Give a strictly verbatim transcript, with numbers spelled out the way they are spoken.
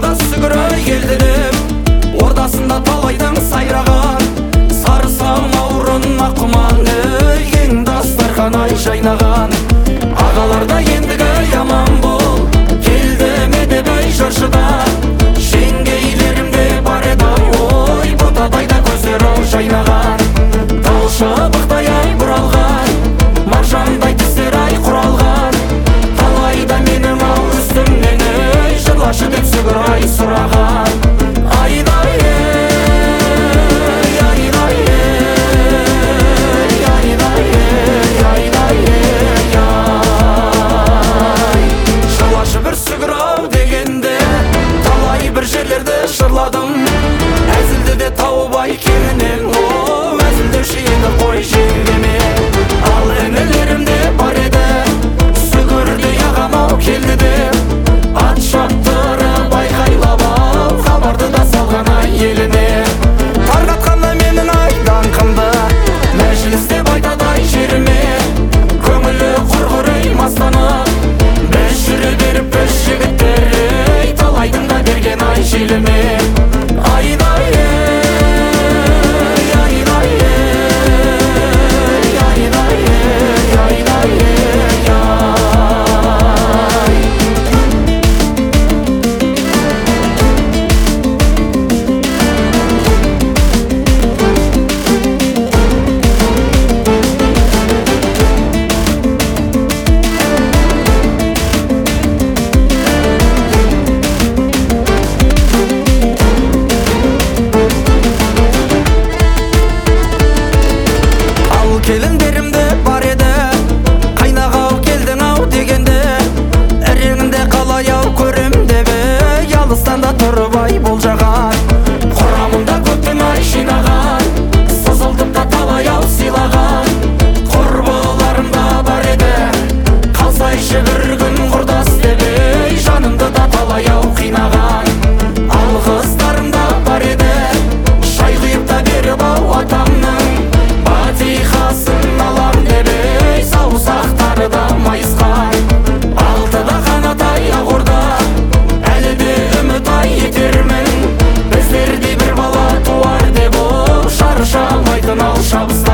Талайға сүгірі келдім, ордасында талайдың сайраған, сары самаурын аққұман ең дастархан ай жайнаған. Ағаларда ендігі яман бол, келді медебей жыршыда, жеңгейлерімде бар еді ой, бұтадайда көздері жайнаған. Тал шыбықтай ай бұралған, маржандай тістер ай құралған, талайда менің ау үстімнен ей, жырлашы деп сүгір ай сұраған. Айдай ей, айдай ей, айдай ей, айдай ей, ай. Жырлашы бір сүгір ау дегенде, талай бір жерлерді жырладым, әзілді де тауып ай кеңінен, о, әзілдеуші еді қой жеңдеме. Ал інілерімде бар еді, сүгірді ағам ау келді де, ат шаптырып айқайлап ау, хабарды да салған ай еліне. Тарқатқанда менің ай даңқымды, мәжілісте байтады ай жеріме, көңілі құрғыр ей мастанып, біз жүре беріп біз жігіттер ей, талайдың да берген ай желіме. Айдай ей, айдай ей, айдай ей, айдай ей, ай. Келіндерімде бар еді, қайнағау келдің ау дегенде, іреңінде қалай ау көрем деп ей, алыстан да тұрып ай болжаған. Құрамында көптің ай жинаған, сызылдып та талай ау сыйлаған, құрбыларым да бар еді, қалсайшы бір күн құрдас деп ей, жанымды да талай ау қинаған. Ал қыздарым да бар еді, шай құйып та беріп ау атамның батиқасын алам деп ей, саусақтары да майысқан. Алтыда қанат ай ақ әлі де үміт ай етермін, біздердей бір бала туар деп ол, шарша алмайтын ал шабыс